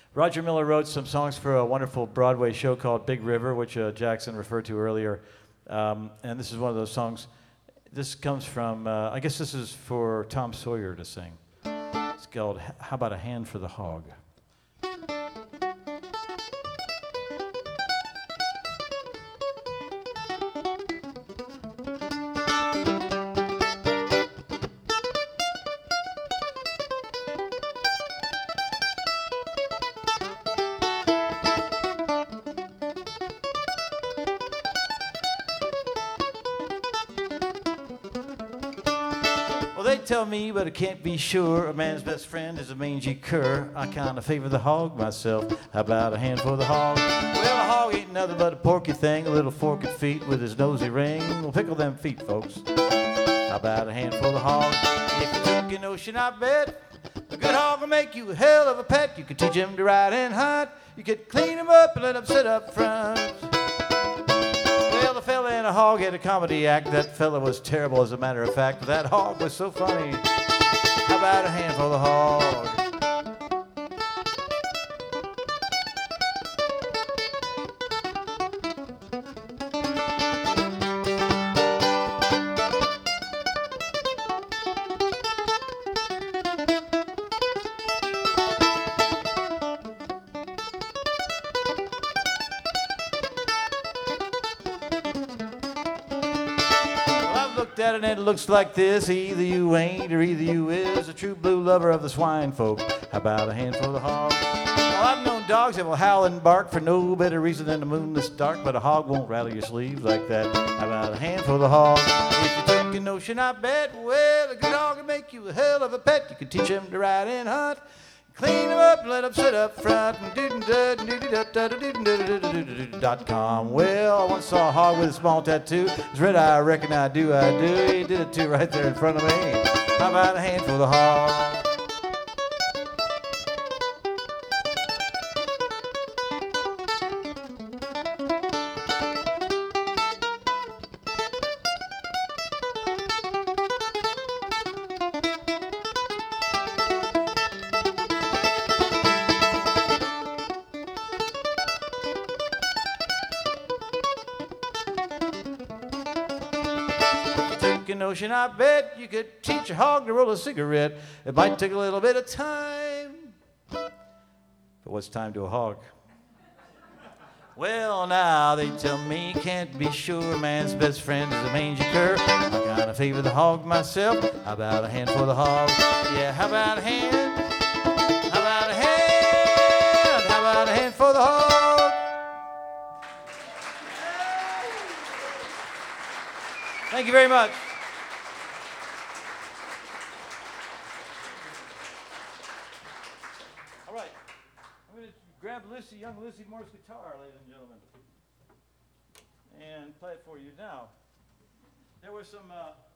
Roger Miller wrote some songs for a wonderful Broadway show called Big River, which Jackson referred to earlier. And this is one of those songs. This comes from, I guess this is for Tom Sawyer to sing. It's called How About a Hand for the Hog? Well, they tell me, but I can't be sure. A man's best friend is a mangy cur. I kind of favor the hog myself. How about a hand for the hog? Well, a hog ain't nothing but a porky thing, a little forked feet with his nosy ring. Well, pickle them feet, folks. How about a hand for the hog? If you took your notion, I bet a good hog will make you a hell of a pet. You could teach him to ride and hunt. You could clean him up and let him sit up front. Well, the fella and a hog had a comedy act. That fella was terrible, as a matter of fact. But that hog was so funny. How about a hand for the hog? Looked at it and it looks like this. Either you ain't or either you is a true blue lover of the swine folk. How about a hand for the hog? Well, I've known dogs that will howl and bark for no better reason than the moonless dark, but a hog won't rattle your sleeves like that. How about a hand for the hog? If you took a notion, I bet, well, a good hog will make you a hell of a pet. You could teach him to ride and hunt, clean him up and let him sit up front. .com. Well, I once saw a hog with a small tattoo. It's red eye, I reckon I do. He did it too right there in front of me. How about a hand for the hog? Notion, I bet you could teach a hog to roll a cigarette. It might take a little bit of time. But what's time to a hog? Well, now they tell me, can't be sure. Man's best friend is a mangy cur. I kinda favor the hog myself. How about a hand for the hog? Yeah, how about a hand? How about a hand? How about a hand for the hog? Thank you very much. All right, I'm going to grab young Lucy Moore's guitar, ladies and gentlemen, and play it for you. Now, there were some